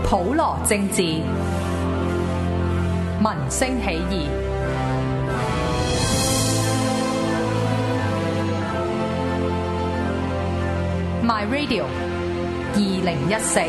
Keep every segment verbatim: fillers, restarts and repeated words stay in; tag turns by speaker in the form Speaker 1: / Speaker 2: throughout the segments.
Speaker 1: 普羅政治，民聲起義。My Radio 二零一四。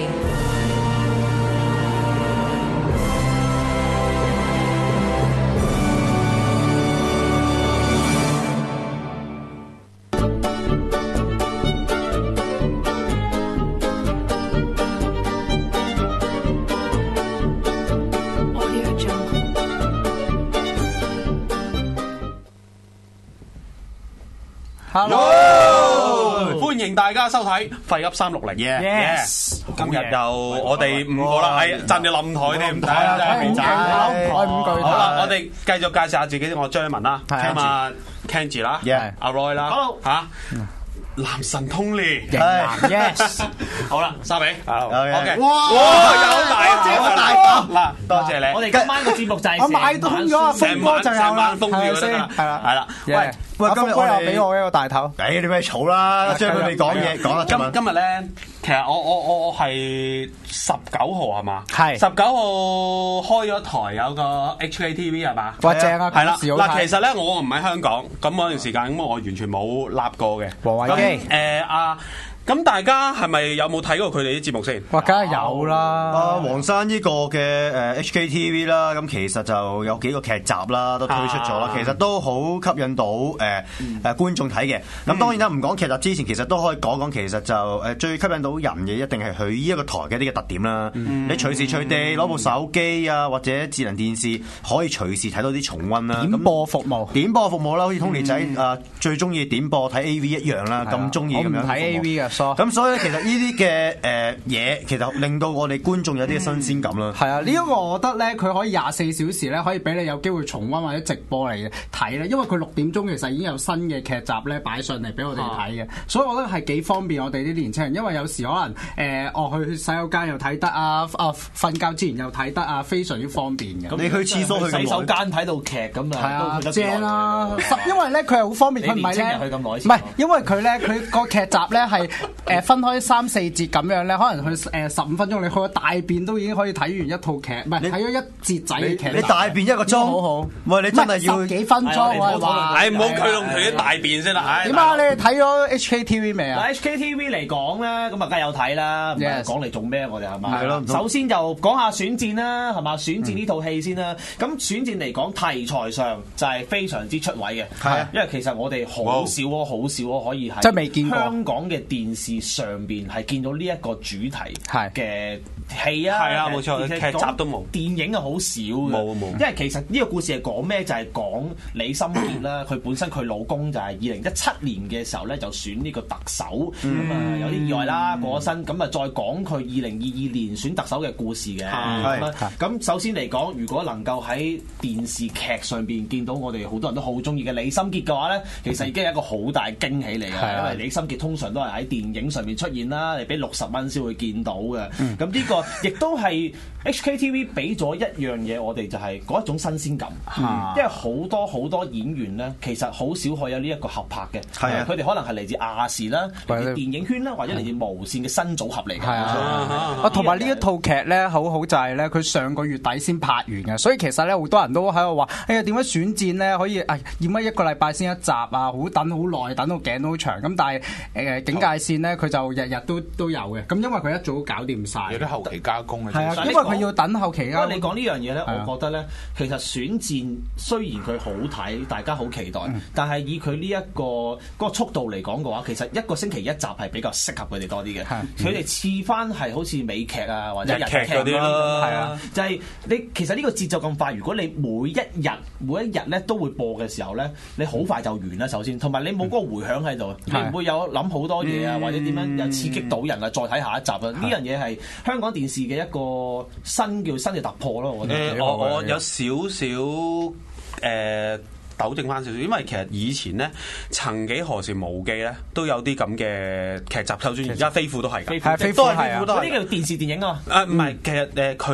Speaker 2: Hello，歡迎大家收睇廢噏三六零。Yes， 今日又我哋五個啦，係真係冧台添，唔睇啦，真係變曬
Speaker 3: 冧台五句。
Speaker 2: 好啦，我哋繼續介紹下自己，我張文啦，咁啊 Kenji 啦，阿 Roy 啦，嚇。男神 Tony，
Speaker 3: yes，
Speaker 2: 好啦，沙比 ，OK，
Speaker 3: 哇，
Speaker 2: 有大
Speaker 3: 有大
Speaker 2: 嗱，多謝你。
Speaker 4: 我哋今晚個節目就係
Speaker 3: 我買到咗，
Speaker 2: 成晚成晚風雨先，係啦，係啦。喂
Speaker 3: 喂，今日我又俾我一個大頭，誒你咪嘈啦，將佢哋講嘢講啦。
Speaker 2: 今今日咧，其實我我我我係十九號係嘛？係十九號開咗台有個 H K T V 係嘛？
Speaker 3: 哇正啊！
Speaker 2: 係啦，嗱其實咧我唔喺香港，咁嗰段時間咁我完全冇立過嘅。
Speaker 3: 黃偉基，
Speaker 2: 誒啊！咁大家係咪有冇睇過佢哋啲節目先？
Speaker 3: 哇，梗係有啦！
Speaker 5: 啊，黃生呢個嘅誒 H K T V 啦，咁其實就有幾個劇集啦，都推出咗啦，其實都好吸引到誒誒觀眾睇嘅。咁當然啦，唔講劇集之前，其實都可以講講，其實就誒最吸引到人嘅一定係佢呢一個台嘅呢個特點啦。你隨時隨地攞部手機啊，或者智能電視，可以隨時睇到啲重溫啦。
Speaker 3: 點播服務，
Speaker 5: 點播服務啦，好似 Tony 仔啊最中意點播睇 A V 一樣啦，咁中意咁樣。
Speaker 3: 我唔睇 A V 嘅。
Speaker 5: 咁所以咧，其實呢啲嘅誒嘢，其實令到我哋觀眾有啲新鮮感啦。
Speaker 3: 係啊，呢一個我覺得咧，佢可以廿四小時咧，可以俾你有機會重溫或者直播嚟睇咧。因為佢六點鐘其實已經有新嘅劇集咧擺上嚟俾我哋睇嘅，所以我覺得係幾方便我哋啲年輕人。因為有時可能誒，我、呃、去洗手間又睇得啊，啊瞓覺之前又睇得啊，非常之方便嘅。
Speaker 5: 你去廁所去
Speaker 4: 洗手間睇到劇咁啊，
Speaker 3: 係啊，正啦。因為咧佢係好方便，佢唔係咧，唔係因為佢咧，佢個劇集咧係誒。分開三四節咁樣咧，可能佢誒十五分鐘，你去個大便都已經可以睇完一套劇，唔係睇咗一節仔嘅劇。
Speaker 5: 你大便一個鐘，好好。喂，你真係要
Speaker 3: 十幾分鐘，我係話。
Speaker 2: 唉，唔好佢同佢啲大便先啦。
Speaker 3: 點啊？你哋睇咗 H K T V 未啊
Speaker 4: ？H K T V 嚟講咧，咁啊梗係有睇啦。講嚟做咩？我哋係嘛？
Speaker 5: 係咯。
Speaker 4: 首先就講下選戰啦，係嘛？選戰呢套戲先啦。咁選戰嚟講，題材上就係非常之出位嘅。係啊。因為其實我哋好少喎，好少喎，可以係。
Speaker 3: 即係未見過
Speaker 4: 香港嘅電視上邊係見到呢一個主題嘅戲啊，
Speaker 2: 係啊，冇錯，劇集都冇，
Speaker 4: 電影啊好少嘅，
Speaker 2: 冇冇。
Speaker 4: 因為其實呢個故事係講咩？就係講李心潔啦，佢本身佢老公就係二零一七年嘅時候咧就選呢個特首，咁啊有啲意外啦過咗身，咁啊再講佢二零二二年選特首嘅故事嘅。咁首先嚟講，如果能夠喺電視劇上邊見到我哋好多人都好中意嘅李心潔嘅話咧，其實已經係一個好大驚喜嚟嘅，因為李心潔通常都係喺電影上面出現啦，你俾六十蚊先會見到嘅。咁呢個亦都係 H K T V 俾咗一樣嘢，我哋就係嗰一種新鮮感。嗯、因為好多好多演員咧，其實好少可以有呢一個合拍嘅。係啊，佢哋可能係嚟自亞視啦，嚟自電影圈啦，或者嚟自無線嘅新組合嚟嘅。係啊，
Speaker 3: 啊同埋呢一套劇咧，好好就係咧，佢上個月底先拍完嘅，所以其實咧好多人都喺度話：哎呀，點解選戰咧可以誒點解一個禮拜先一集啊？好等好耐，等到頸都好長。咁但係誒、呃、警戒線咧，佢就日日都都有嘅。咁因為佢一早搞掂晒，
Speaker 6: 有啲後期加工嘅。
Speaker 3: 係啊，因為佢要等後期加工。
Speaker 4: 你講呢樣嘢咧，我覺得咧，其實選戰雖然佢好睇，大家好期待，嗯、但係以佢呢一個嗰、嗰個速度嚟講嘅話，其實一個星期一集係比較適合佢哋多啲嘅。佢哋似翻係好似美劇啊或者日劇嗰啲咯，係啊，就係、係、你其實呢個節奏咁快，如果你每一日每一日咧都會播嘅時候咧，你好快就完啦。首先，同埋你冇嗰個迴響喺度，嗯、你唔會有諗好多嘢啊，嗯、或者點樣又刺激到人啊，再睇下一集啊。呢樣嘢係香港電視嘅一個新叫新嘅突破咯。我覺得。
Speaker 2: 誒、呃，我我有少少誒。呃糾正翻少少，因為其實以前咧，曾幾何時無記咧都有啲咁嘅劇集，就算而家飛虎都係㗎，
Speaker 3: 係飛虎係啊，
Speaker 4: 呢個電視電影啊，
Speaker 2: 誒唔係，其實誒佢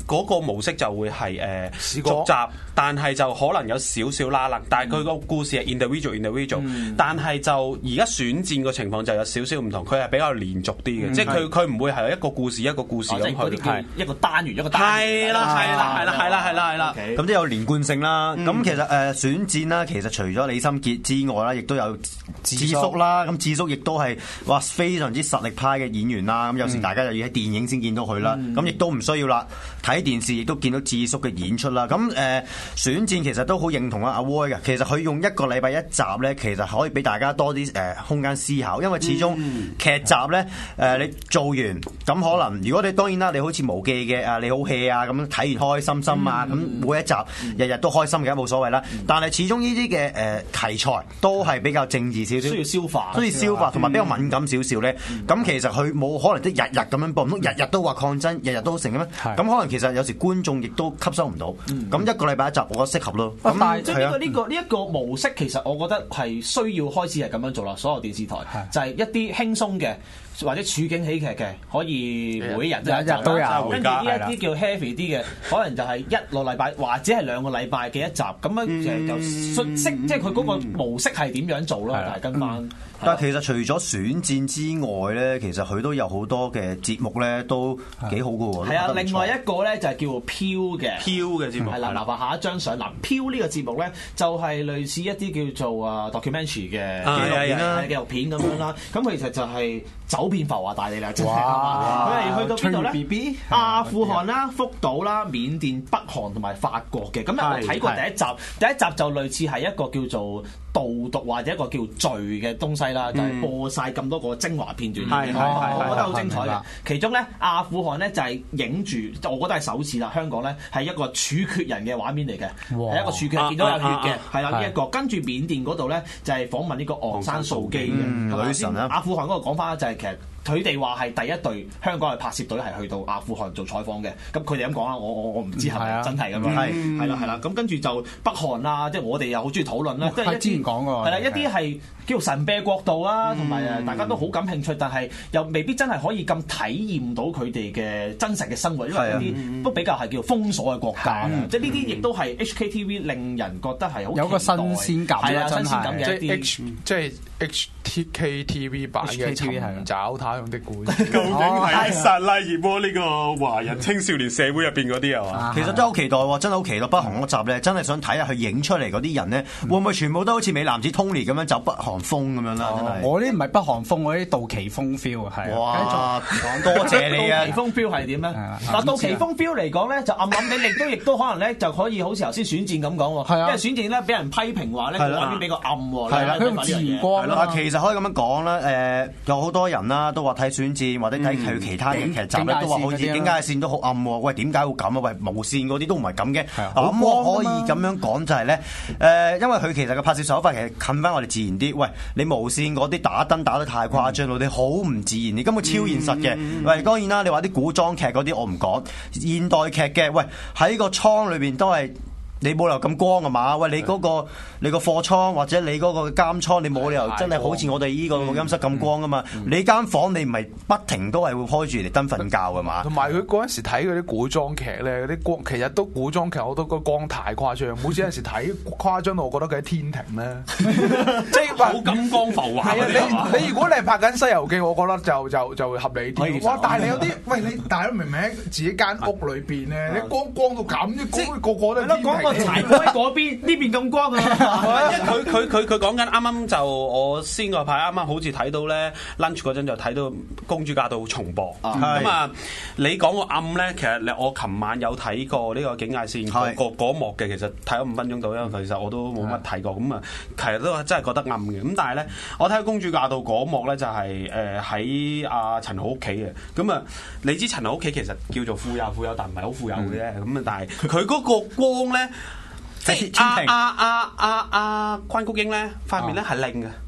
Speaker 2: 嗰個模式就會係誒
Speaker 6: 試過
Speaker 2: 續集，但係就可能有少少拉楞，但係佢個故事係 individual individual，
Speaker 4: 嗯
Speaker 2: 但係就而家選戰個情況就有少少唔同，佢係比較連續啲嘅，即係佢佢唔會係一個故事一個故事咁去，
Speaker 4: 係一個單元一個單元。
Speaker 2: 係啦係啦係啦係啦係啦係啦，
Speaker 5: 咁都有連貫性啦。咁其實誒選戰啦，其實除咗李心潔之外啦，亦都有智叔啦。咁智叔亦都係哇非常之實力派嘅演員啦。咁有時大家又要喺電影先見到佢啦。咁亦都唔需要啦，睇電視亦都見到智叔嘅演出啦。咁誒選戰其實都好認同啊阿 Roy 嘅。其實佢用一個禮拜一集咧，其實可以俾大家多啲誒空間思考，因為始終劇集咧誒你做完咁可能，如果你當然啦，你好似無記嘅啊你好 hea 啊咁睇完開開心心啊，咁每一集日日都開心嘅冇所謂啦。但係始終呢啲嘅誒題材都係比較政治少少，
Speaker 4: 需要消化，
Speaker 5: 需要消化，同埋比較敏感少少咧。咁其實佢冇可能即日日咁樣播，唔通日日都話抗爭，日日都成嘅咩？咁可能其實有時觀眾亦都吸收唔到。咁一個禮拜一集，我覺得適合咯。
Speaker 4: 但係即係呢個呢個呢一個模式，其實我覺得係需要開始係咁樣做啦。所有電視台就係一啲輕鬆嘅。或者處境喜劇嘅，可以每日都有一集啦。跟住呢一啲叫 heavy 啲嘅，可能就係一個禮拜或者係兩個禮拜嘅一集。咁樣誒就識即係佢嗰個模式係點樣做咯，但係跟翻。
Speaker 5: 但係其實除咗選戰之外咧，其實佢都有好多嘅節目咧，都幾好㗎喎。
Speaker 4: 係啊，另外一個咧就係叫做飄嘅
Speaker 2: 飄嘅節目。
Speaker 4: 係啦，嗱，下一張相嗱，飄呢個節目咧就係類似一啲叫做啊 documentary 嘅紀錄片啦，紀錄片咁樣啦。咁其實就係走遍浮華大地啦，真係佢係去到邊度咧？阿富汗啦、福島啦、緬甸、北韓同埋法國嘅。咁我睇過第一集，第一集就類似係一個叫做導讀或者一個叫罪嘅東西啦，就係播晒咁多個精華片段，我覺得好精彩嘅。其中咧，阿富汗咧就係影住，我覺得係首次啦。香港咧係一個處決人嘅畫面嚟嘅，係一個處決，見到有血嘅，係啦呢一個。跟住緬甸嗰度咧就係訪問呢個昂山素姬嘅女神啦。阿富汗嗰個講法就係其實。佢哋話係第一隊香港嘅拍攝隊係去到阿富汗做採訪嘅，咁佢哋咁講啦，我我我唔知係咪真係咁樣，係係啦係啦，咁跟住就北韓啦，即係我哋又好中意討論啦，即係
Speaker 3: 之前講過，
Speaker 4: 係啦一啲係叫做神秘國度啦，同埋誒大家都好感興趣，但係又未必真係可以咁體驗到佢哋嘅真實嘅生活，因為呢啲都比較係叫封鎖嘅國家啦，即係呢啲亦都係 H K T V 令人覺得係好有個新鮮感，係啊新鮮感嘅一啲，
Speaker 6: 即係 H K T V 版嘅尋找他用的故事，
Speaker 2: 究竟係薩拉熱窩呢個華人青少年社會入邊嗰啲係嘛？
Speaker 5: 其實真係好期待喎，真係好期待北韓嗰集咧，真係想睇下佢影出嚟嗰啲人咧，會唔會全部都好似美男子 Tony 咁樣走北韓風咁樣啦？真係
Speaker 3: 我啲唔係北韓風，我啲杜琪峯 feel 啊，係。
Speaker 5: 哇！多謝你啊！
Speaker 4: 杜琪峯 feel 係點咧？嗱，杜琪峯 feel 嚟講咧，就暗暗地亦都亦都可能咧，就可以好似頭先選戰咁講喎。因為選戰咧俾人批評話咧，畫面比較暗喎。係啦，
Speaker 3: 佢用自然光啦。
Speaker 5: 其實可以咁樣講啦，誒有好多人啦都話睇選戰或者睇佢其他嘅劇集咧，都話好似警戒線都好暗喎。喂，點解會咁啊？喂，無線嗰啲都唔係咁嘅。咁我可以咁樣講就係咧，誒，因為佢其實嘅拍攝手法其實近翻我哋自然啲。喂，你無線嗰啲打燈打得太誇張，嗰啲好唔自然，你根本超現實嘅。喂，當然啦，你話啲古裝劇嗰啲我唔講，現代劇嘅，喂喺個倉裏邊都係。你冇理由咁光啊嘛？喂，你嗰、嗰個你個貨倉或者你嗰個監倉，你冇理由真係好似我哋依個錄音室咁光噶嘛？嗯、你間房你唔係不停都係會開住嚟燈瞓覺噶嘛？
Speaker 6: 同埋佢嗰陣時睇嗰啲古裝劇咧，嗰啲光其實都古裝劇，我都覺得光太誇張。每次有陣時睇誇張到，我覺得佢喺天庭咧，即係好金光浮華。係啊，你你如果你係拍緊《西遊記》，我覺得就就就會合理啲。哇！但係你有啲喂你大佬明明喺自己間屋裏邊咧，你光光到咁，即係個個都天庭。
Speaker 4: 柴哥喺嗰邊，呢邊咁光啊！
Speaker 2: 佢佢佢佢講緊啱啱就我先個排啱啱好似睇到咧 lunch 嗰陣就睇到公主嫁到重播咁啊！你講個暗咧，其實我琴晚有睇過呢個警戒線嗰嗰幕嘅，其實睇咗五分鐘到，因為其實我都冇乜睇過咁啊，其實都真係覺得暗嘅。咁但係咧，我睇公主嫁到嗰幕咧就係誒喺阿陳豪屋企嘅。咁啊，你知陳豪屋企其實叫做富有富有，但唔係好富有嘅啫。咁啊，但係佢嗰個光咧。即係阿阿阿阿阿關菊英咧，塊面咧係靚嘅，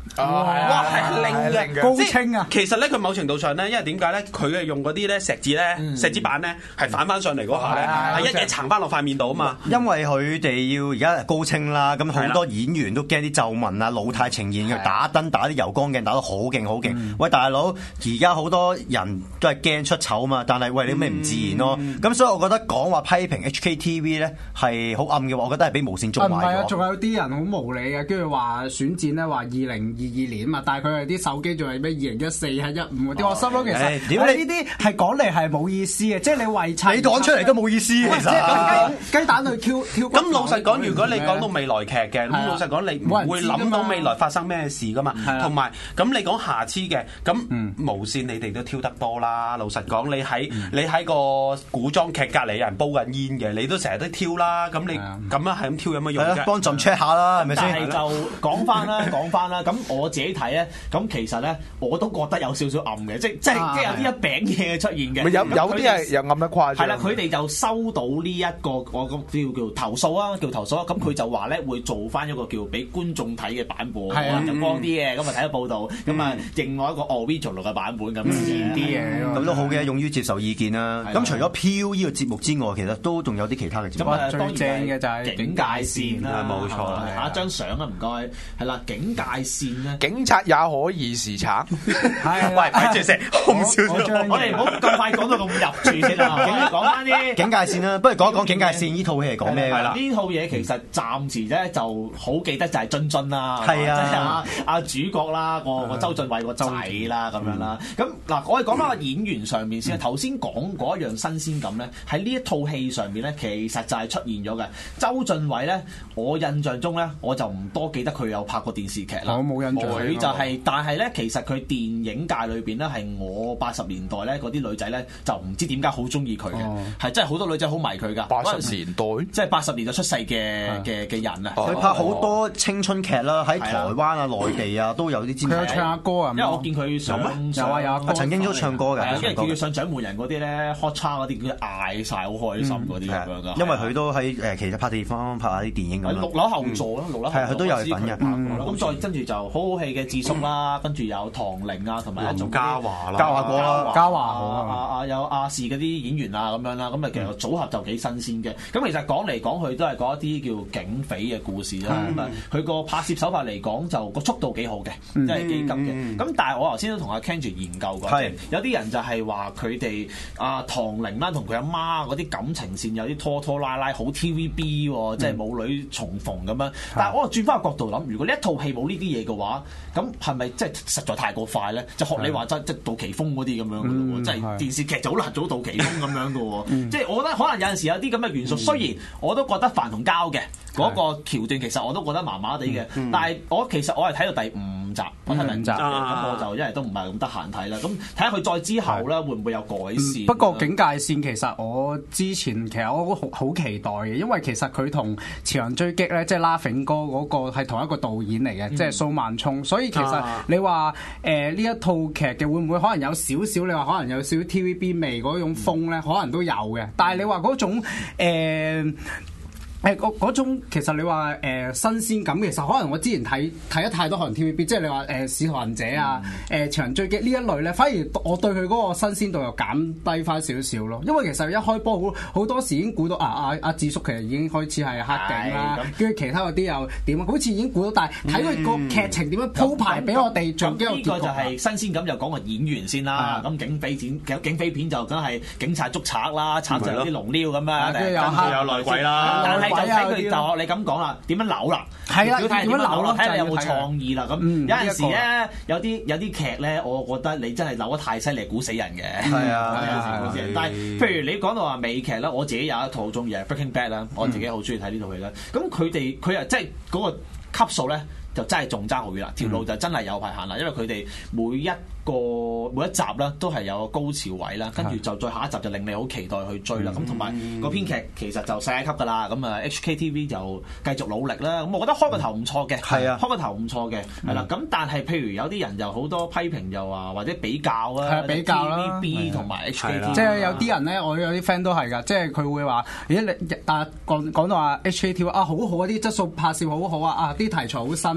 Speaker 2: 哇係令嘅
Speaker 3: 高清啊！
Speaker 2: 其實咧佢某程度上咧，因為點解咧？佢係用嗰啲咧石子咧，石子板咧係反翻上嚟嗰下咧，係一嘢撐翻落塊面度啊嘛。
Speaker 5: 因為佢哋要而家高清啦，咁好多演員都驚啲皺紋啊、老態呈現，佢打燈打啲油光鏡打得好勁好勁。喂大佬，而家好多人都係驚出醜啊嘛，但係喂你咩唔自然咯？咁所以我覺得講話批評 H K T V 咧係好暗嘅話，我覺得係俾無線捉埋咗。
Speaker 3: 唔係啊，仲有啲人好無理嘅，跟住話選戰咧話二零二二年啊嘛，但係佢係啲手機仲係咩二零一四係一五嗰啲，我心諗其實點解呢啲係講嚟係冇意思嘅，即係你為襯
Speaker 5: 你講出嚟都冇意思其實。
Speaker 3: 雞雞蛋去挑挑。
Speaker 2: 咁老實講，如果你講到未來劇嘅，咁老實講你唔會諗到未來發生咩事噶嘛。同埋咁你講瑕疵嘅，咁無線你哋都挑得多啦。老實講，你喺你喺個古裝劇隔離有人煲緊煙嘅，你都成日都挑啦。咁你咁樣係咁挑有乜用啫？
Speaker 5: 幫朕 check 下啦，係咪先？
Speaker 4: 但係就講翻啦，講翻啦。咁我自己睇咧，咁其實咧我都覺得有少少暗嘅，即即即係有啲一餅嘢出現嘅。
Speaker 6: 有有啲係又暗得誇張。
Speaker 4: 係啦，佢哋就收到呢一個我咁叫叫投訴啊，叫投訴啊。咁佢就話咧會做翻一個叫俾觀眾睇嘅版本，可能就光啲嘅。咁啊睇咗報道，咁啊另外一個 original 嘅版本咁自然啲嘅。
Speaker 5: 咁都好嘅，勇於接受意見啦。咁除咗飄呢個節目之外，其實都仲有啲其他嘅節目。
Speaker 3: 最正嘅就係
Speaker 4: 警戒線啦，
Speaker 2: 冇錯。
Speaker 4: 下一張相啊，唔該，係啦，警戒線咧，
Speaker 6: 警察也可以是賊。
Speaker 3: 係，
Speaker 2: 喂，睇住先，好少少。
Speaker 4: 我哋唔好咁快講到咁入住先啦，講翻啲
Speaker 5: 警戒線啦。不如講一講警戒線呢套戲係講咩㗎啦？
Speaker 4: 呢套嘢其實暫時咧就好記得就係津津啦，
Speaker 5: 係啊，
Speaker 4: 即係阿阿主角啦，個個周俊偉個仔啦咁樣啦。咁嗱，我哋講翻個演員上面先。頭先講嗰一樣新鮮感咧，喺呢一套戲上面咧，其實就係出現咗嘅。周俊偉咧，我印象中咧，我就唔多記得佢有拍過電視劇啦。
Speaker 3: 我冇印象。
Speaker 4: 佢就係，但係咧，其實佢電影界裏邊咧，係我八十年代咧嗰啲女仔咧，就唔知點解好中意佢嘅，係真係好多女仔好迷佢㗎。
Speaker 6: 八十年代，
Speaker 4: 即係八十年代出世嘅嘅嘅人啊！
Speaker 5: 佢拍好多青春劇啦，喺台灣啊、內地啊都有啲知名。
Speaker 3: 佢有唱下歌啊，
Speaker 4: 因為我見佢上
Speaker 3: 有啊有啊，
Speaker 5: 曾經都唱歌嘅。
Speaker 4: 因為叫佢上獎門人嗰啲咧 hot 叉嗰啲，佢嗌晒好開心嗰啲咁樣㗎。
Speaker 5: 因為佢都喺誒其實拍地方拍下啲電影咁樣。
Speaker 4: 六樓後座咯，六樓後座。
Speaker 5: 係佢都有份嘅。
Speaker 4: 咁再跟住就好好戲嘅智叔啦，跟住有唐玲啊，同埋一種
Speaker 2: 嘉華啦，
Speaker 5: 嘉華哥啦，
Speaker 3: 嘉華
Speaker 4: 啊啊有亞視嗰啲演員啊咁樣啦，咁啊其實組合就幾新鮮嘅。咁其實講嚟講去都係講一啲叫警匪嘅故事啦。咁啊佢個拍攝手法嚟講就個速度幾好嘅，即係幾急嘅。咁但係我頭先都同阿 Kenji 研究過，係有啲人就係話佢哋啊唐玲啦同佢阿媽嗰啲感情線有啲拖拖拉拉，好 T V B 喎，即係母女重逢咁樣。但係我又轉翻個角度諗，如果呢一套戲冇呢啲嘢嘅話，咁係咪即係實在太過快咧？就學你話齋，即係杜琪峰嗰啲咁樣嘅咯喎，即係電視劇就好難做到杜琪峰咁樣嘅喎。即係我覺得可能有陣時有啲咁嘅元素，雖然我都覺得飯同膠嘅嗰個橋段，其實我都覺得麻麻地嘅。但係我其實我係睇到第五集，我睇第五集，咁我就因為都唔係咁得閒睇啦。咁睇下佢再之後咧，會唔會有改善？
Speaker 3: 不過警戒線其實我之前其實我好好期待嘅，因為其實佢同《潮人追擊》咧，即係 Laughing 哥嗰個係同一個導演嚟嘅，即係蘇萬聰。所以其實你話誒呢一套劇嘅會唔會可能有少少？你話可能有少少 T V B 味嗰種風咧，可能都有嘅。但係你話嗰種誒。呃誒嗰嗰種其實你話誒、呃、新鮮感，其實可能我之前睇睇得太多可能 T V B，即係你話誒《使徒行者》啊、誒《潮人追擊》呢一類咧，反而我對佢嗰個新鮮度又減低翻少少咯。因為其實一開波好好多時已經估到啊啊阿智叔其實已經開始係黑警啦，跟住其他嗰啲又點啊？好似已經估到，但係睇佢個劇情點樣鋪排俾我哋做，呢個
Speaker 4: 就係新鮮感。就講個演員先啦。咁警匪片警匪片就梗係警察捉賊啦，賊就有啲龍溜咁啊，跟住
Speaker 2: 有內鬼啦。
Speaker 4: 就睇佢就學你咁講啦，點樣扭啦？
Speaker 3: 係啦，
Speaker 4: 要睇點樣扭咯，睇下你有冇
Speaker 3: 就係
Speaker 4: 創意啦。咁、嗯、有陣時咧，有啲有啲劇咧，我覺得你真係扭得太犀利，估死人嘅。係啊，有時估死人。但係譬如你講到話美劇啦，我自己有一套好中意係 Breaking Bad 啦，我自己好中意睇呢套戲啦。咁佢哋佢又即係嗰個級數咧，就真係仲爭好遠啦。條路就真係有排行啦，因為佢哋每一個每一集啦，都係有個高潮位啦，跟住就再下一集就令你好期待去追啦。咁同埋個編劇其實就世界級噶啦，咁啊 H K T V 就繼續努力啦。咁我覺得開個頭唔錯嘅，係啊，開個頭唔錯嘅，係啦。咁但係譬如有啲人又好多批評，又話或者比較啊，
Speaker 3: 比較啦
Speaker 4: T V B 同埋 H K T V，
Speaker 3: 即係有啲人咧，我有啲 friend 都係㗎，即係佢會話，咦你但係講講到話 H K T V 啊好好啊，啲質素拍攝好好啊，啊啲題材好新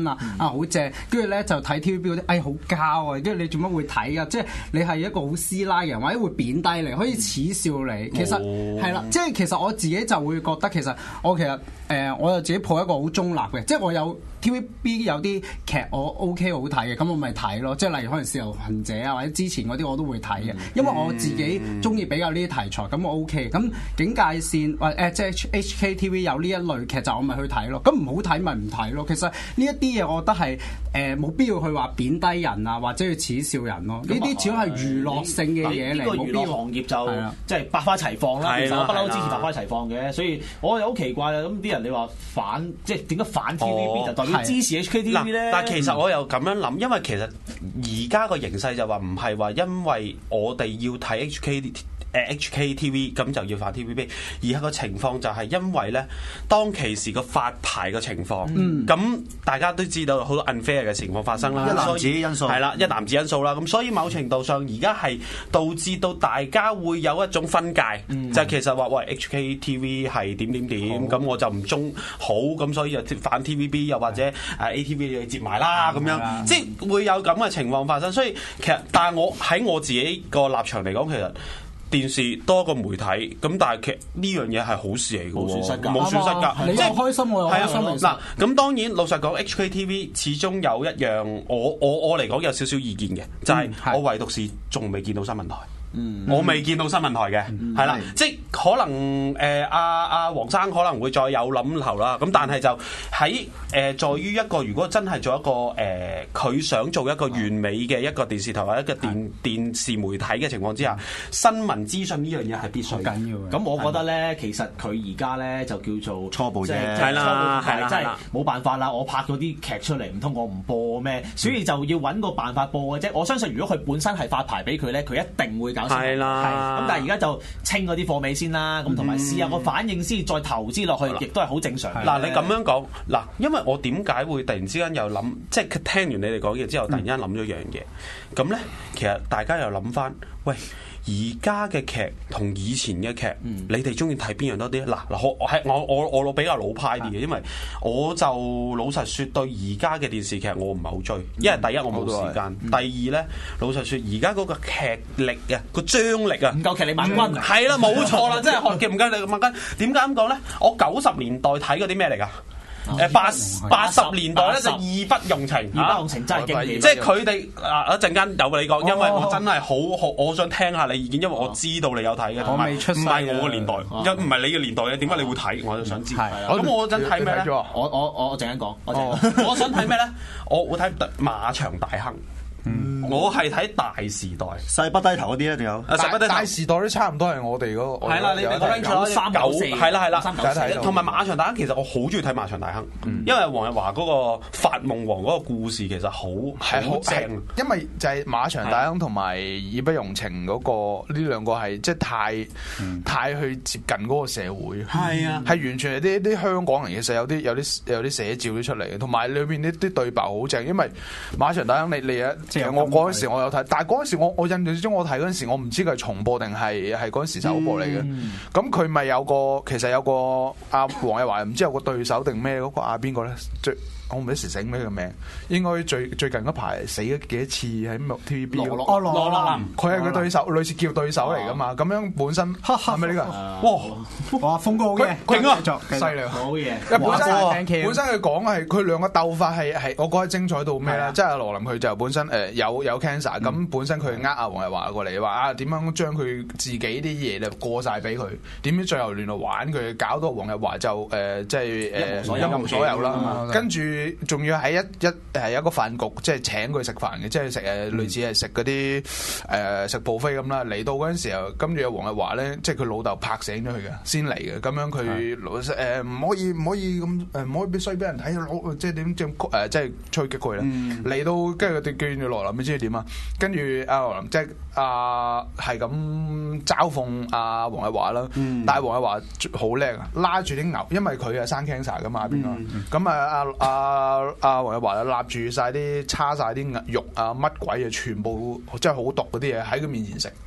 Speaker 3: 新啊，啊好正，跟住咧就睇 T V B 嗰啲，哎好膠啊，跟住你做乜會睇啊？即係你係一個好師奶嘅人，或者會貶低你，可以恥笑你。其實係啦，即係其實我自己就會覺得其實我其實誒、呃、我就自己抱一個好中立嘅，即係我有 T V B 有啲劇我 OK 好睇嘅，咁我咪睇咯。即係例如可能《使徒行者》啊，或者之前嗰啲我都會睇嘅，因為我自己中意比較呢啲題材，咁我 OK。咁警戒線或誒即係 H K T V 有呢一類劇集，我咪去睇咯。咁唔好睇咪唔睇咯。其實呢一啲嘢，我覺得係誒冇必要去話貶低人啊，或者去恥笑人咯。呢啲只係娛樂性嘅嘢嚟，冇必要。
Speaker 4: 行業就即係百花齊放啦。其實我不嬲支持百花齊放嘅，所以我又好奇怪啦。咁啲人你話反，即係點解反 T V B 就代表支持 H K T V 咧？
Speaker 2: 但係其實我又咁樣諗，因為其實而家個形勢就話唔係話因為我哋要睇 H K 誒 H K T V 咁就要反 T V B， 而係個情況就係因為咧當其時個發牌嘅情況，咁、嗯、大家都知道好多 unfair 嘅情況發生啦，
Speaker 5: 一籃子因素係
Speaker 2: 啦，一籃子因素啦，咁所以某程度上而家係導致到大家會有一種分界，嗯、就係其實話喂 H K T V 係點點點，咁我就唔中好，咁所以就反 T V B， 又或者誒 A T V 你接埋啦咁樣，即係會有咁嘅情況發生。所以其實但係我喺我自己個立場嚟講，其實電視多個媒體，咁但係其實呢樣嘢係好事嚟嘅喎，冇損失㗎，冇損失㗎，
Speaker 3: 你又開心我又開心。
Speaker 2: 嗱，咁當然老實講 H K T V 始終有一樣，我我我嚟講有少少意見嘅，就係、是、我唯獨是仲未見到新聞台。嗯、我未見到新聞台嘅，係啦、嗯，即係可能誒阿阿黃生可能會再有諗頭啦。咁但係就喺誒、呃、在於一個，如果真係做一個誒佢、呃、想做一個完美嘅一個電視台或者一個電、嗯、電視媒體嘅情況之下，新聞資訊呢樣嘢係必須緊要嘅。咁
Speaker 4: 我覺得咧，其實佢而家咧就叫做
Speaker 5: 初步啫，
Speaker 2: 係啦，係啦，
Speaker 4: 真係冇辦法啦。我拍咗啲劇出嚟，唔通我唔播咩？所以就要揾個辦法播嘅啫。我相信如果佢本身係發牌俾佢咧，佢一定會搞。
Speaker 2: 係啦，
Speaker 4: 咁但係而家就清嗰啲貨尾先啦，咁同埋試下個反應先，再投資落去，亦都係好正常。
Speaker 2: 嗱，你咁樣講，嗱，因為我點解會突然之間又諗，即係聽完你哋講嘢之後，突然間諗咗樣嘢，咁咧、嗯，其實大家又諗翻，喂。而家嘅劇同以前嘅劇，嗯、你哋中意睇邊樣多啲？嗱嗱，我係我我我比較老派啲嘅，因為我就老實説對而家嘅電視劇我唔係好追，因為第一我冇時間，嗯、第二咧老實説而家嗰個劇力啊，個張力啊，
Speaker 4: 唔夠劇力萬鈞，
Speaker 2: 係啦冇錯啦，真係學劇唔夠劇力萬鈞。點解咁講咧？我九十年代睇嗰啲咩嚟㗎？誒八八十年代咧就義不容情，
Speaker 4: 義不容情真係經典。
Speaker 2: 即係佢哋啊一陣間有你講，因為我真係好好，我想聽下你意見，因為我知道你有睇嘅，同埋唔係我個年代，一唔係你嘅年代嘅，點解你會睇？我就想知。咁我想睇咩咧？
Speaker 4: 我我我我陣間講，我
Speaker 2: 我想睇咩咧？我會睇馬場大亨。我係睇大時代，
Speaker 5: 細不低頭嗰啲咧，仲有
Speaker 6: 大時代都差唔多係我哋嗰個。
Speaker 2: 係啦，你哋嗰九三九四，係啦係啦，同埋馬場大亨，其實我好中意睇馬場大亨，因為黃日華嗰個發夢王嗰個故事其實好係好正，
Speaker 6: 因為就係馬場大亨同埋義不容情嗰個呢兩個係即係太太去接近嗰個社會，係啊，係完全係啲啲香港人其實有啲有啲有啲寫照咗出嚟嘅，同埋裏邊啲啲對白好正，因為馬場大亨你你一。其實我嗰陣時我有睇，但係嗰陣時我我印象之中我睇嗰陣時我唔知佢係重播定係係嗰陣時首播嚟嘅。咁佢咪有個其實有個阿黃日華唔知有個對手定咩嗰個阿邊個咧？最我唔一時醒咩個名，應該最最近嗰排死咗幾多次喺 T V B。
Speaker 3: 羅羅羅羅林，
Speaker 6: 佢係佢對手，類似叫對手嚟噶嘛。咁樣本身係咪呢個？哇
Speaker 3: 哇，風哥好嘅，
Speaker 6: 勁啊，
Speaker 3: 犀利，
Speaker 4: 好嘢。
Speaker 6: 本身本身佢講係佢兩個鬥法係係，我覺得精彩到咩咧？即係羅琳佢就本身誒有有 cancer，咁本身佢呃阿黃日華過嚟話啊點樣將佢自己啲嘢咧過晒俾佢，點知最後亂嚟玩佢，搞到黃日華就誒即係誒一無所有啦，跟住。仲要喺一一誒一個飯局，即係請佢食飯嘅，即係食誒類似係食嗰啲誒食 buffet咁啦。嚟到嗰陣時候，跟住阿黃日華咧，即係佢老豆拍醒咗佢嘅，先嚟嘅。咁樣佢老誒唔可以唔可以咁誒唔可以俾衰俾人睇，攞即係點即係誒即係吹擊佢啦。嚟到跟住佢哋叫住羅琳，你知佢點啊？跟住阿羅琳即係阿係咁嘲諷阿黃日華啦。但係黃日華好叻啊，拉住啲牛，因為佢係生 cancer 噶嘛邊個？咁啊阿阿。阿阿黃日華立住晒啲叉晒啲肉啊乜鬼啊，全部真係好毒嗰啲嘢喺佢面前食，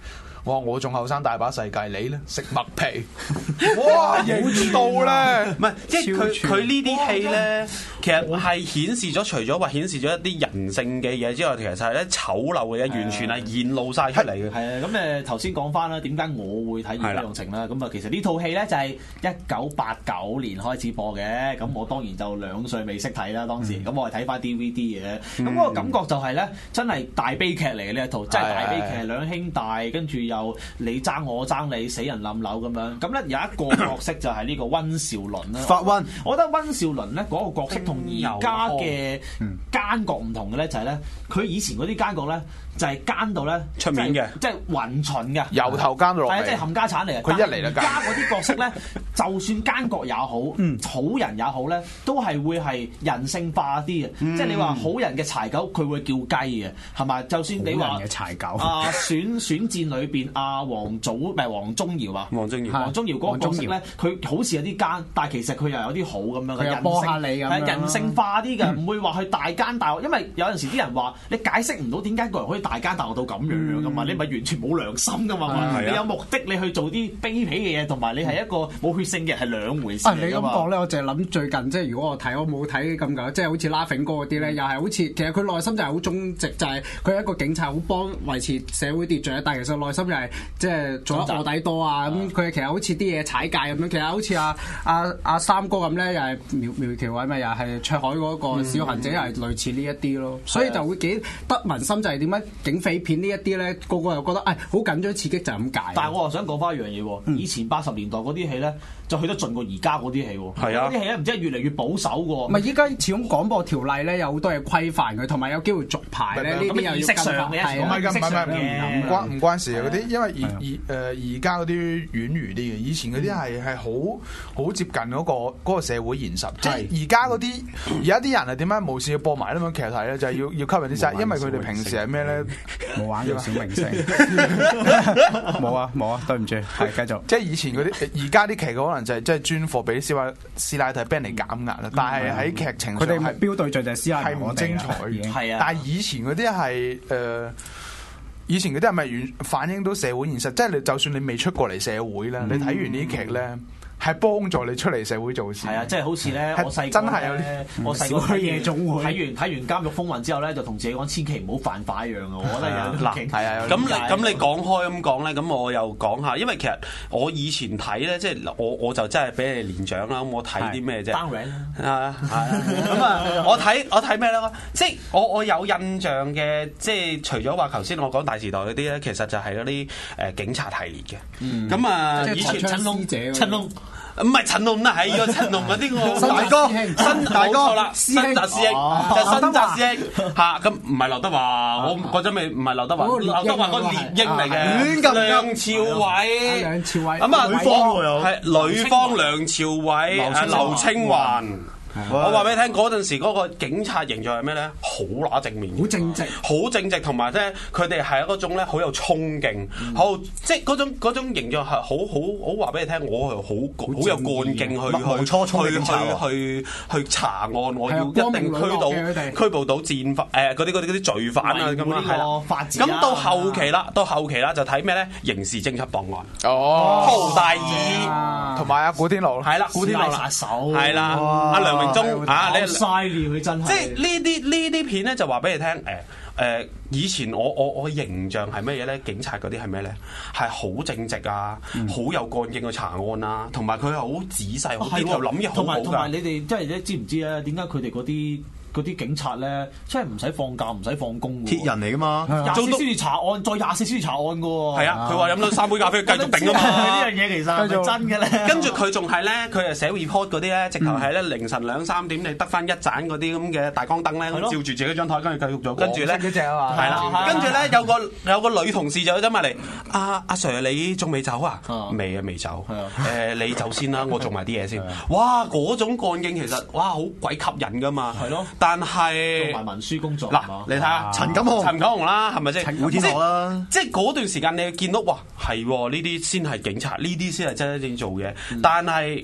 Speaker 6: 我話我仲後生大把世界，你咧食麥皮，哇型到咧！
Speaker 2: 唔係，即係佢佢呢啲戲咧，其實係顯示咗除咗話顯示咗一啲人性嘅嘢之外，其實係咧醜陋嘅嘢，完全係現露晒出嚟嘅。
Speaker 4: 係啊，咁誒頭先講翻啦，點解我會睇《義勇情》啦？咁啊，其實呢套戲咧就係一九八九年開始播嘅，咁我當然就兩歲未識睇啦，當時，咁、嗯、我係睇翻 D V D 嘅，咁嗰個感覺就係咧，真係大悲劇嚟嘅呢一套，真係大悲劇，兩兄弟跟住又你爭我爭你，死人冧樓咁樣，咁咧有一個角色就係呢個溫兆倫啦。
Speaker 5: 法溫，
Speaker 4: 我覺得溫兆倫咧嗰個角色同而家嘅奸角唔同嘅咧，就係咧，佢以前嗰啲奸角咧。就係奸到咧
Speaker 2: 出面嘅，
Speaker 4: 即係混蠢嘅，
Speaker 6: 由頭奸到落嚟，
Speaker 4: 係啊，即係冚家產嚟嘅。
Speaker 6: 佢一嚟就奸。
Speaker 4: 而家嗰啲角色咧，就算奸角也好，嗯、好人也好咧，都係會係人性化啲嘅。嗯、即係你話好人嘅柴狗，佢會叫雞嘅，係咪？就算你話
Speaker 3: 嘅柴狗
Speaker 4: 啊，選選戰裏邊阿黃祖唔係黃宗堯啊，
Speaker 2: 黃宗堯，
Speaker 4: 黃宗堯嗰個角色咧，佢好似有啲奸，但係其實佢又有啲好咁樣嘅人性，係人性化啲嘅，唔、嗯、會話去大奸大惡。因為有陣時啲人話你解釋唔到點解個人可以大奸大惡到咁樣樣噶嘛？嗯、你咪完全冇良心噶嘛？嗯、你有目的你去做啲卑鄙嘅嘢，同埋你係一個冇血性嘅係兩回事。
Speaker 3: 啊，你咁講咧，我淨係諗最近即係如果我睇我冇睇咁久，即係好似 Laughing 哥嗰啲咧，又係好似其實佢內心就係好忠直，就係佢係一個警察，好幫維持社會秩序，但係其實內心又係即係做得臥底多啊咁。佢其實好似啲嘢踩界咁樣，其實好似阿阿阿三哥咁咧，又係苗苗僑偉咪又係卓海嗰個小行者，又係類似呢一啲咯。所以就會幾得民心，就係點解警匪片呢一啲咧，個個又覺得誒好緊張刺激就係咁解。
Speaker 4: 但係我又想講翻一樣嘢喎，嗯、以前八十年代嗰啲戲咧，就去得盡過而家嗰啲戲喎。係啊，嗰啲戲咧唔知係越嚟越保守嘅喎。唔係依家始終廣播條例咧有好多嘢規範佢，同埋有機會續牌咧，呢啲又要跟翻。唔係
Speaker 6: 唔係唔關唔關事啊！嗰啲因為而而誒而家嗰啲軟如啲嘅，以前嗰啲係係好好接近嗰個嗰個社會現實。即係而家嗰啲而家啲人係點解無線要播埋呢種劇集咧？就係要要吸引啲仔，因為佢哋平時係咩咧？
Speaker 3: 冇玩過小明星，冇啊冇啊，對唔住，係繼續。
Speaker 6: 即係以前嗰啲，而家啲劇可能就係即係專貨俾師奶師奶睇，俾人嚟減壓啦。但係喺劇情上，
Speaker 3: 佢哋目標對象就係師奶，
Speaker 6: 係唔精彩嘅。
Speaker 4: 係啊，
Speaker 6: 但係以前嗰啲係誒，以前嗰啲係咪完反映到社會現實？即係你就算你未出過嚟社會咧，你睇完呢啲劇咧。係幫助你出嚟社會做事。係
Speaker 4: 啊，即係好似咧，我細
Speaker 6: 真係有啲，
Speaker 4: 我細個睇夜總會，睇完睇完監獄風雲之後咧，就同自己講千祈唔好犯法一樣啊！我覺得有啲
Speaker 2: 係啊。咁你咁你講開咁講咧，咁我又講下，因為其實我以前睇咧，即係我我就真係比你年長啦。咁我睇啲咩啫？
Speaker 4: 當然
Speaker 2: 啊，咁啊，我睇我睇咩咧？即係我我有印象嘅，即係除咗話頭先我講大時代嗰啲咧，其實就係嗰啲誒警察系列嘅。咁啊，以前
Speaker 3: 陳龍姐，
Speaker 2: 陳龍。唔係陳龍啊，係個陳龍嗰啲我
Speaker 5: 新大哥，
Speaker 2: 新大哥啦，新澤師兄就新澤師兄嚇，咁唔係劉德華，我嗰陣未唔係劉德華，劉德華個獵鷹嚟嘅，梁朝偉，
Speaker 3: 梁朝偉
Speaker 2: 咁啊，
Speaker 5: 呂方喎又
Speaker 2: 係呂方、梁朝偉、劉青雲。我話俾你聽，嗰陣時嗰個警察形象係咩咧？好乸正面，
Speaker 3: 好正直，
Speaker 2: 好正直，同埋咧，佢哋係嗰種咧好有衝勁，好即係嗰種嗰種形象係好好好話俾你聽，我係好好有幹勁去去去去去查案，我要一定拘到拘捕到戰犯誒嗰啲嗰啲嗰啲罪犯啊咁樣係啦。咁到後期啦，到後期啦就睇咩咧？刑事偵緝檔案
Speaker 6: 哦，
Speaker 2: 陶大義
Speaker 6: 同埋阿古天樂
Speaker 2: 係啦，古天樂
Speaker 4: 殺手
Speaker 2: 係啦，阿梁榮忠啊，你
Speaker 4: 嘥料佢真係，
Speaker 2: 即係呢啲呢啲片咧就話俾你聽，誒、呃、誒，以前我我我形象係乜嘢咧？警察嗰啲係咩咧？係好正直啊，好、嗯、有幹勁去查案啊，同埋佢係好仔細，好啲又諗嘢好好㗎。同埋
Speaker 4: 同埋你哋即係你知唔知咧？點解佢哋嗰啲？嗰啲警察咧，真係唔使放假，唔使放工嘅。
Speaker 5: 鐵人嚟噶嘛，
Speaker 4: 廿四小時查案，再廿四小時查案嘅喎。
Speaker 2: 係啊，佢話飲到三杯咖啡繼續頂啊嘛。
Speaker 4: 呢樣嘢其實係咪真嘅咧？
Speaker 2: 跟住佢仲係咧，佢係寫 report 嗰啲咧，直頭係咧凌晨兩三點，你得翻一盞嗰啲咁嘅大光燈咧，照住自己張台，跟住繼續做。跟住咧，係啦，跟住咧有個有個女同事就走埋嚟，阿阿 Sir 你仲未走啊？未啊，未走。誒，你走先啦，我做埋啲嘢先。哇，嗰種幹勁其實哇好鬼吸引噶嘛。係咯。但係
Speaker 4: 做埋文書工作
Speaker 2: 嗱，你睇下陳錦鴻、陳錦鴻啦，係咪先？
Speaker 5: 古天樂啦，
Speaker 2: 即係嗰段時間你見到哇，係呢啲先係警察，呢啲先係真真正做嘢。但係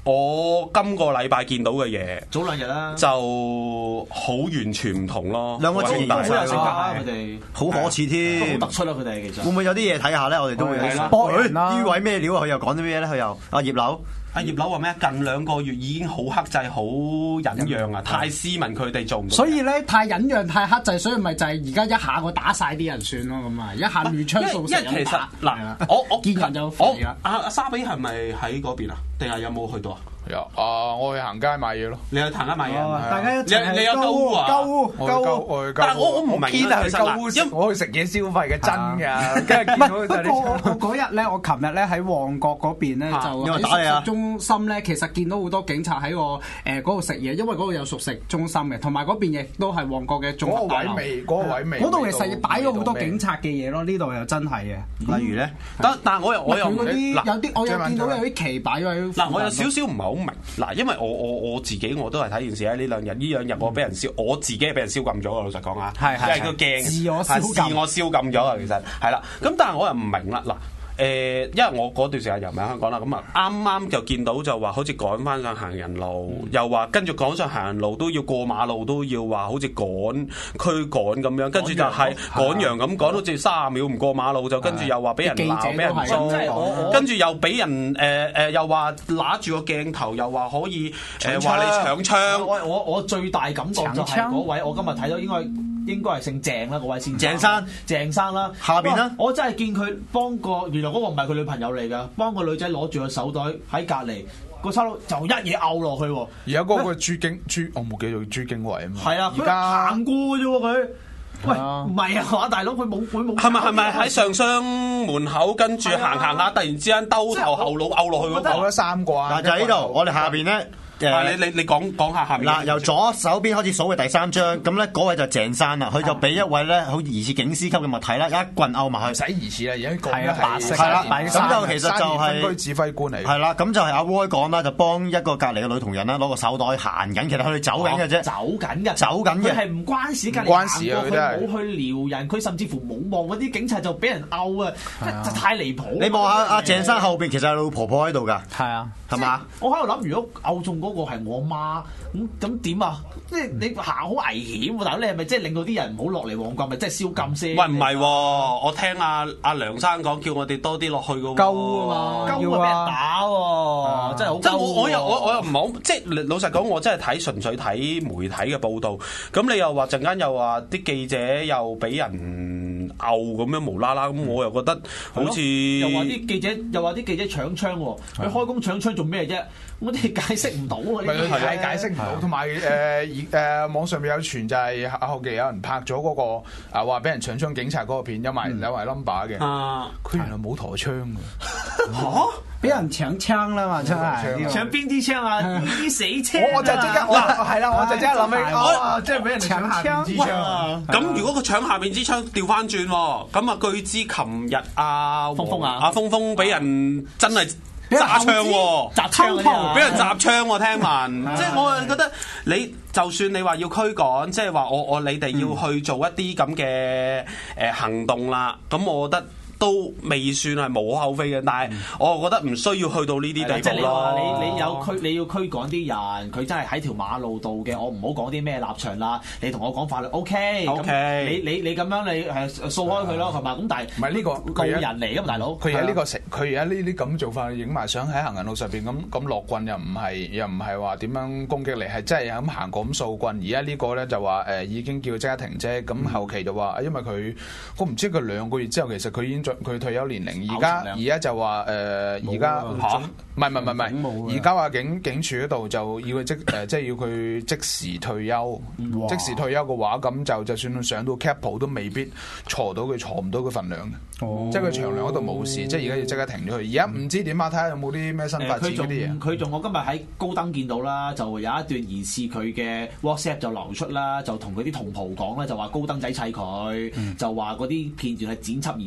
Speaker 2: 我今個禮拜見到嘅嘢，
Speaker 4: 早兩日啦，
Speaker 2: 就好完全唔同咯。
Speaker 5: 兩個字形容
Speaker 4: 好有性格啊！佢哋
Speaker 5: 好可恥添，
Speaker 4: 都好突出啦！佢哋其實
Speaker 5: 會唔會有啲嘢睇下咧？我哋都會
Speaker 3: 博人啦。
Speaker 5: 呢位咩料啊？佢又講啲咩咧？佢又阿葉劉。
Speaker 2: 阿葉劉話咩？近兩個月已經好克制、好忍讓啊！太斯文，佢哋做唔到。
Speaker 3: 所以咧，太忍讓、太克制，所以咪就係而家一下我打晒啲人算咯，咁啊，一下亂槍掃射咁打。
Speaker 2: 嗱，我我
Speaker 3: 見人就肥啦。
Speaker 2: 阿阿沙比係咪喺嗰邊啊？定係有冇去到啊？
Speaker 6: 有啊！我去行街買嘢咯。
Speaker 2: 你去行街買嘢？
Speaker 3: 大家一齊
Speaker 2: 你你有鳩屋啊？
Speaker 3: 鳩屋
Speaker 6: 鳩屋，我去鳩屋。
Speaker 2: 但係我我唔明啊，其實
Speaker 6: 我去食嘢消費嘅真㗎，跟住見到就係
Speaker 3: 我我嗰日咧，我琴日咧喺旺角嗰邊咧，就喺熟食中心咧，其實見到好多警察喺個誒嗰度食嘢，因為嗰度有熟食中心嘅，同埋嗰邊亦都係旺角嘅中
Speaker 6: 嗰個位味，嗰個位味。
Speaker 3: 嗰度其實擺咗好多警察嘅嘢咯，呢度又真係嘅。
Speaker 5: 例如咧，
Speaker 2: 但但係我又我又
Speaker 3: 嗰啲有啲我有見到有啲旗擺咗喺
Speaker 2: 嗱，我有少少唔係好明嗱，因為我我我自己我都係睇電視咧，呢兩日呢兩日我俾人燒，我自己係俾人燒禁咗啊！老實講啊，因為個鏡
Speaker 3: 自我燒禁，
Speaker 2: 自我燒禁咗啊！其實係啦，咁但係我又唔明啦嗱。誒，因為我嗰段時間又唔喺香港啦，咁啊啱啱就見到就話好似趕翻上行人路，嗯、又話跟住趕上行人路都要過馬路，都要話好似趕驅趕咁樣，跟住就係趕羊咁趕，好似三十秒唔過馬路就跟住又話俾人鬧，俾人捉，跟住又俾人誒誒、呃、又話揦住個鏡頭，又話可以誒話、呃、你搶槍。
Speaker 4: 我我我最大感覺就係嗰位，我今日睇到應該。應該係姓鄭啦，嗰位先
Speaker 5: 鄭生，
Speaker 4: 鄭生啦。
Speaker 5: 下邊咧，
Speaker 4: 我真係見佢幫個原來嗰個唔係佢女朋友嚟㗎，幫個女仔攞住個手袋喺隔離，個差佬就一嘢拗落去喎。
Speaker 6: 而家嗰個朱經朱，我冇記住朱經緯啊嘛。
Speaker 4: 係啊，而家行過啫喎佢。喂，唔係啊嘛，大佬佢冇佢冇。係
Speaker 2: 咪係咪喺上商門口跟住行行下，突然之間兜頭後腦拗落去嗰個？
Speaker 6: 拗咗三個啊！
Speaker 5: 嗱就喺呢度，我哋下邊咧。
Speaker 2: 誒，你你你講講下下面
Speaker 5: 嗱，由左手邊開始數嘅第三張，咁咧嗰位就鄭生啦，佢就俾一位咧好疑似警司級嘅物體啦，一棍毆埋去。
Speaker 6: 唔使疑似啦，而家講
Speaker 3: 係啊，白色
Speaker 5: 係啦，咁就其實就係
Speaker 6: 分區指揮官嚟。
Speaker 5: 係啦，咁就係阿 Roy 講啦，就幫一個隔離嘅女同仁啦，攞個手袋行緊，其實佢哋走緊嘅啫，
Speaker 4: 走緊嘅，
Speaker 5: 走緊嘅，
Speaker 4: 佢係唔關事，隔離行過去冇去撩人，佢甚至乎冇望嗰啲警察就俾人毆啊，真係太離譜。
Speaker 5: 你望下阿鄭生後邊，其實有老婆婆喺度㗎，
Speaker 3: 係啊，
Speaker 5: 係嘛？
Speaker 4: 我喺度諗，如果毆中嗰個係我媽。咁咁點啊？即係你行好危險喎！大佬，你係咪即係令到啲人唔好落嚟旺角？咪即係燒禁先？
Speaker 2: 喂，唔係喎！我聽阿阿梁生講，叫我哋多啲落去嘅喎。
Speaker 3: 鳩啊嘛，
Speaker 4: 鳩啊俾人打喎，真係好。
Speaker 2: 即係我我又我我又唔好，即係老實講，我真係睇純粹睇媒體嘅報導。咁你又話陣間又話啲記者又俾人毆咁樣無啦啦，咁我又覺得好似
Speaker 4: 又話啲記者又話啲記者搶槍喎，佢開工搶槍做咩啫？我哋解釋唔到啊！呢啲
Speaker 6: 係解釋唔到，同埋誒誒網上面有傳就係後期有人拍咗嗰個啊話俾人搶槍警察嗰個片，有埋有埋 number 嘅。啊！佢原來冇陀槍㗎。
Speaker 3: 嚇！俾人搶槍啦嘛，真係
Speaker 4: 搶邊啲槍啊？啲死槍！
Speaker 6: 我就即刻嗱係啦，我就即刻諗起，
Speaker 3: 我
Speaker 6: 即係俾人搶下邊支槍。
Speaker 2: 咁如果佢搶下邊支槍調翻轉，咁啊據知琴日阿
Speaker 4: 峰峰啊，
Speaker 2: 阿峰峰俾人真係。揸槍喎，
Speaker 4: 砸槍喎，
Speaker 2: 俾人砸槍喎，聽聞，即係我係覺得你就算你話要驅趕，即係話我我你哋要去做一啲咁嘅誒行動啦，咁我覺得。都未算係無可厚非嘅，但係我覺得唔需要去到呢啲地步咯。
Speaker 4: 即係你話你你有驅你要驅趕啲人，佢真係喺條馬路度嘅，我唔好講啲咩立場啦。你同我講法律 OK，
Speaker 2: OK，
Speaker 4: 你你你咁樣你係掃開佢咯，係嘛？咁但係
Speaker 6: 唔係呢個
Speaker 4: 告人嚟㗎嘛，大佬。
Speaker 6: 佢而家呢個佢而家呢啲咁做法，影埋相喺行人路上邊咁咁落棍，又唔係又唔係話點樣攻擊你，係真係咁行過咁掃棍。而家呢個咧就話誒已經叫即刻停啫。咁後期就話因為佢我唔知佢兩個月之後其實佢已經佢退休年齡，而家而家就話誒，而家唔係唔係唔係，而家話警警署嗰度就要佢即誒，即係要佢即時退休。即時退休嘅話，咁就就算上到 capo 都未必坐到佢坐唔到佢份量嘅。即係佢長糧嗰度冇事，即係而家要即刻停咗佢。而家唔知點啊？睇下有冇啲咩新發展嗰啲嘢。
Speaker 4: 佢仲我今日喺高登見到啦，就有一段疑似佢嘅 WhatsApp 就流出啦，就同佢啲同袍講咧，就話高登仔砌佢，就話嗰啲片段係剪輯而成嘅。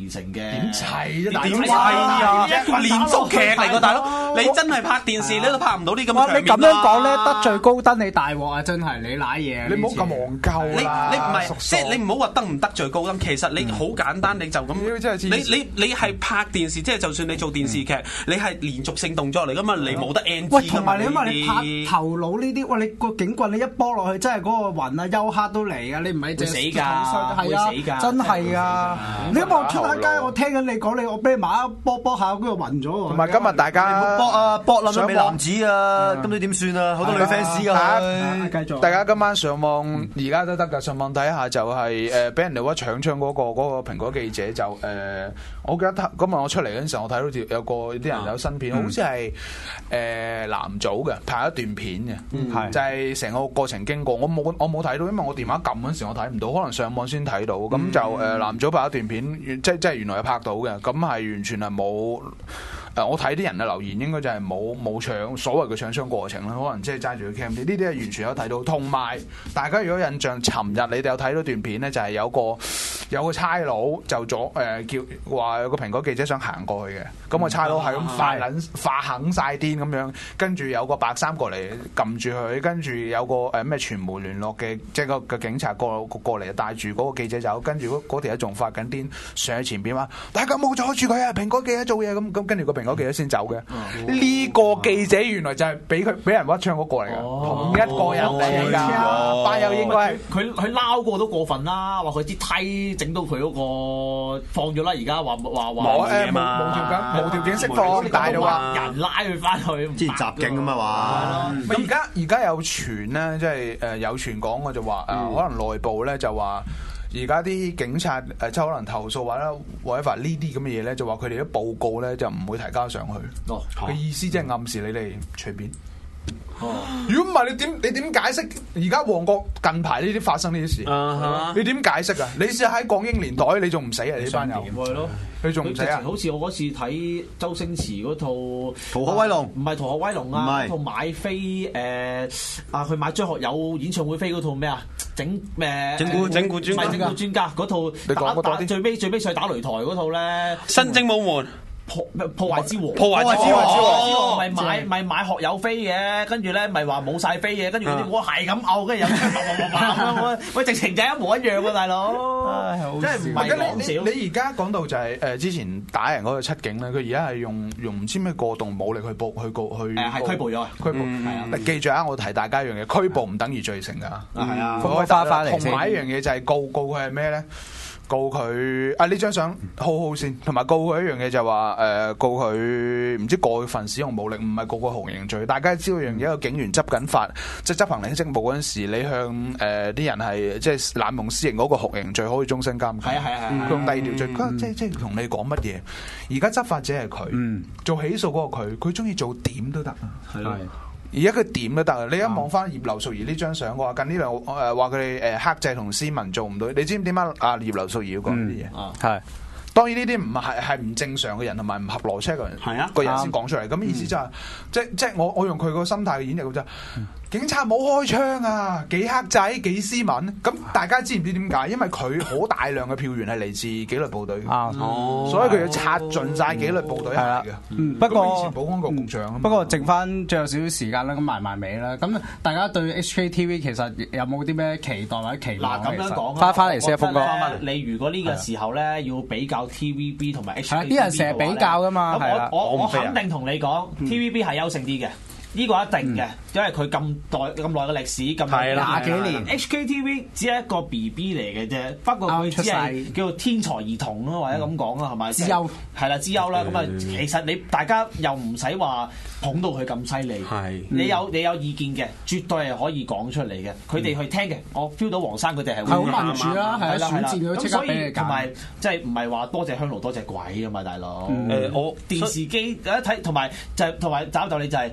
Speaker 6: 點砌啫？
Speaker 2: 點砌啊？連續劇嚟㗎，大佬！你真係拍電視你都拍唔到呢咁嘅場面啦。
Speaker 3: 你咁樣講咧，得罪高登你大鑊啊！真係你賴嘢。
Speaker 6: 你唔好咁戇鳩
Speaker 2: 你你唔係即係你唔好話得唔得罪高登，其實你好簡單，你就咁。你你你係拍電視，即係就算你做電視劇，你係連續性動作嚟㗎嘛，你冇得 N G 㗎嘛。
Speaker 3: 喂，同埋你因為你拍頭腦呢啲，喂，你個警棍你一波落去，真係嗰個雲啊、休克都嚟㗎，你唔係淨係
Speaker 4: 死㗎，係
Speaker 3: 啊，真係啊！你一望出下街，我聽緊你講你，我俾馬波波下，跟住暈咗喎。
Speaker 6: 同埋今日大家
Speaker 5: 搏啊搏冧咗美男子啊，咁你點算啊？好多女 fans 㗎，
Speaker 3: 繼續。
Speaker 6: 大家今晚上網而家都得㗎，上網睇下就係誒俾人哋屈搶槍嗰個嗰個蘋果記者就誒，我記得今日我出嚟嗰陣時候，我睇到條有個啲人有新片，好似係誒男組嘅拍一段片嘅，就係成個過程經過。我冇我冇睇到，因為我電話撳嗰陣時我睇唔到，可能上網先睇到。咁就誒男組拍一段片，即即係原來係拍到嘅，咁係完全係冇。誒，我睇啲人嘅留言應該就係冇冇搶所謂嘅搶槍過程啦，可能即係揸住個 cam，呢啲係完全有睇到。同埋大家如果印象，尋日你哋有睇到段片咧，就係、是、有個有個差佬就咗誒、呃、叫話有個蘋果記者想行過去嘅，咁、嗯、個差佬係咁發撚發狠晒癲咁樣，跟住有個白衫過嚟撳住佢，跟住有個誒咩傳媒聯絡嘅即係個個警察過過嚟帶住嗰個記者走，跟住嗰條友仲發緊癲上喺前邊話：大家冇阻住佢啊！蘋果記者做嘢咁咁，跟住個蘋果記者先走嘅。呢、嗯、個記者原來就係俾佢俾人屈槍嗰個嚟嘅，哦、同一個人嚟㗎。班友應該係
Speaker 4: 佢佢撈過都過分啦，話佢啲梯整到佢嗰個放咗啦，而家話話話
Speaker 6: 冇誒冇冇條件冇條件釋放，但係就話
Speaker 4: 人拉佢翻去，
Speaker 5: 之前襲警咁啊話。
Speaker 6: 咁而家而家有傳咧，即係誒有傳講嘅就話誒、呃，可能內部咧就話。而家啲警察誒，即、呃、係可能投訴或者或者呢啲咁嘅嘢咧，就話佢哋啲報告咧就唔會提交上去。哦，嘅意思即係暗示你哋隨便。哦，如果唔係你點你點解釋而家旺角近排呢啲發生呢啲事？Uh huh. 你點解釋啊？你試下喺港英年代，你仲唔死啊？你班友係咯，你仲唔死啊？
Speaker 4: 好似我嗰次睇周星馳嗰套《
Speaker 5: 逃學威龍》，
Speaker 4: 唔係《逃學威龍》啊，嗰套買飛誒啊，去買張學友演唱會飛嗰套咩啊？整誒
Speaker 2: 整蠱整蠱專家，
Speaker 4: 整蠱專家嗰套打打最尾最尾上去打擂台嗰套咧，
Speaker 2: 新精武門。
Speaker 4: 破破壞之王，
Speaker 2: 破壞之王，
Speaker 4: 咪買咪買學友飛嘅，跟住咧咪話冇晒飛嘅，跟住嗰啲我係咁嘔，跟住有槍砰砰砰砰，喂直情就一模一樣喎，大佬，即係唔係講笑。
Speaker 6: 你而家講到就係誒之前打人嗰個七警咧，佢而家係用用唔知咩過動武力去報去告去
Speaker 4: 誒係拘捕咗，
Speaker 6: 拘捕係啊！記住啊，我提大家一樣嘢，拘捕唔等於罪成㗎，
Speaker 4: 係啊，
Speaker 6: 佢可以翻返嚟。同埋一樣嘢就係告告佢係咩咧？告佢啊！呢張相好好先，同埋告佢一樣嘢就係話誒告佢唔知過分使用武力，唔係告佢酷刑罪。大家知道樣嘢，一個警員執緊法，即係執行領職務嗰陣時，你向誒啲、呃、人係即係濫用私刑嗰個酷刑罪，可以終身監禁。係啊係啊係。佢用第二條罪，佢、嗯、即係即係同你講乜嘢？而家執法者係佢，嗯、做起訴嗰個佢，佢中意做點都得啊。係咯。而家佢點都得啊！你一望翻葉劉淑儀呢張相，我話近呢兩誒話佢哋誒克制同斯文做唔到，你知唔知點解啊？葉劉淑儀要講呢啲嘢？係、嗯、當然呢啲唔係係唔正常嘅人同埋唔合邏輯嘅人，係啊個人先講出嚟。咁、嗯、意思就係、是、即即我我用佢個心態去演繹咁啫。嗯警察冇開槍啊，幾黑仔幾斯文，咁大家知唔知點解？因為佢好大量嘅票源係嚟自紀律部隊，啊哦、所以佢要拆盡晒紀律部隊係嘅。嗯、不過以前保安局局長、嗯，
Speaker 3: 不過剩翻最後少少時間啦，咁埋埋尾啦。咁大家對 H K T V 其實有冇啲咩期待或者期望？
Speaker 4: 嗱咁樣講，
Speaker 3: 翻翻嚟先啊，鋒哥。
Speaker 4: 你如果呢個時候咧要比較 T V B 同埋 H K T V
Speaker 3: 啲人成日比較噶嘛。
Speaker 4: 咁我我我肯定同你講、嗯、T V B 係優勝啲嘅。呢個一定嘅，嗯、因為佢咁耐咁耐嘅歷史，咁廿幾年 H K T V 只係一個 B B 嚟嘅啫，不過佢只係叫做天才兒童咯，或者咁講啦，係咪？資優係啦，資優啦，咁啊，其實你大家又唔使話捧到佢咁犀利，係你有你有意見嘅，絕對係可以講出嚟嘅，佢哋去聽嘅，我 feel 到黃生佢哋係
Speaker 3: 好民主啦，係啦，選戰佢即刻俾你揀，
Speaker 4: 同埋即係唔係話多謝香爐多謝鬼啊嘛，大佬。誒，我電視機一睇，同埋就係同埋找就你就係我唔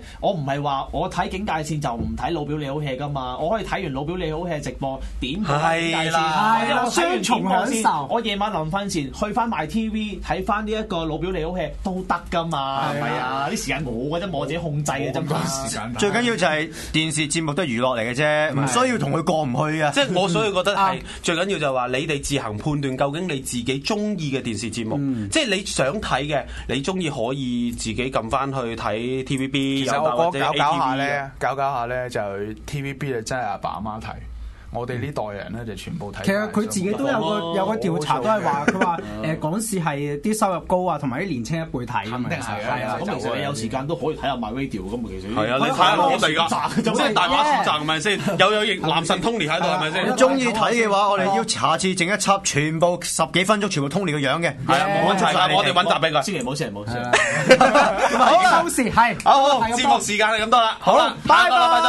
Speaker 4: 係話我睇警戒線就唔睇老表你好 hea 噶嘛，我可以睇完老表你好 hea 直播點警戒線，或者我睇完點播先，我夜晚臨瞓前去翻埋 T V 睇翻呢一個老表你好 hea 都得噶嘛，係咪啊？啲時間我嘅啫，我自己控制嘅啫嘛。
Speaker 5: 最緊要就係電視節目都係娛樂嚟嘅啫，唔需要同佢過唔去啊！
Speaker 2: 即係我所以覺得係最緊要就係話你哋自行判斷究竟你自己中意嘅電視節目，即係你想睇嘅，你中意可以自己撳翻去睇 T V B。
Speaker 6: 其實我覺得搞搞下咧，搞搞下咧就 T V B 就真係阿爸阿媽睇。我哋呢代人咧就全部睇。
Speaker 3: 其實佢自己都有個有個調查，都係話佢話誒港視係啲收入高啊，同埋啲年青一輩睇㗎嘛。
Speaker 4: 肯定係啊！咁其實你有時間都可以睇下 MyRadio 咁嘛。其實係
Speaker 2: 啊，你睇下我哋㗎，即係大把選擇係咪先？有有型男神 Tony 喺度係咪先？
Speaker 5: 你中意睇嘅話，我哋要下次整一輯，全部十幾分鐘，全部 Tony 嘅樣嘅。
Speaker 2: 係啊，冇問題㗎，我哋揾集俾佢。
Speaker 4: 千祈唔好，千祈唔好。
Speaker 3: 好，到時係
Speaker 2: 好，節目時間係咁多啦。好啦，拜拜。